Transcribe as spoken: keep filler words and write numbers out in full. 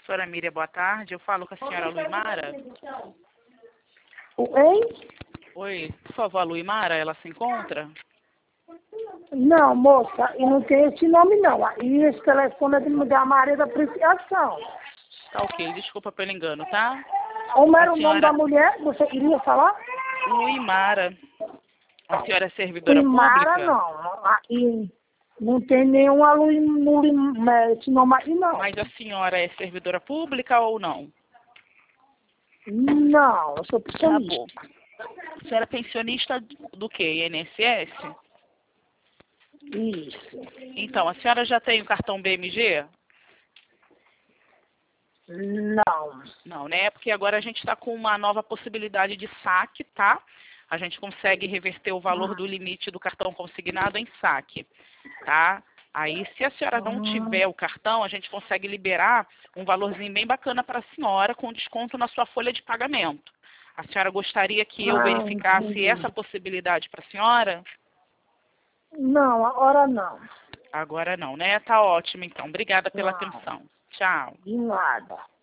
Senhora Miriam, boa tarde. Eu falo com a senhora Luimara. Oi? Oi, por favor, a Luimara, ela se encontra? Não, moça, e não tem esse nome não. E esse telefone é de- da Maria da Apreciação. Tá ok, desculpa pelo engano, tá? Como era A o nome senhora da mulher? Você queria falar? Luimara. A senhora é servidora Imara, pública? não. Aí não tem nenhum aluno esse nome aí, não. Mas a senhora é servidora pública ou não? Não, eu sou Tá pensionista. bom. A senhora é pensionista do quê? I N S S? Isso. Então, a senhora já tem o cartão B M G? Não. Não, né? Porque agora a gente está com uma nova possibilidade de saque, tá? A gente consegue reverter o valor do limite do cartão consignado em saque, tá? Aí, se a senhora não tiver o cartão, a gente consegue liberar um valorzinho bem bacana para a senhora com desconto na sua folha de pagamento. A senhora gostaria que eu Ah, verificasse entendi. essa possibilidade para a senhora? Não, agora não. Agora não, né? Tá ótimo, então. Obrigada pela Não, atenção. Tchau. de nada.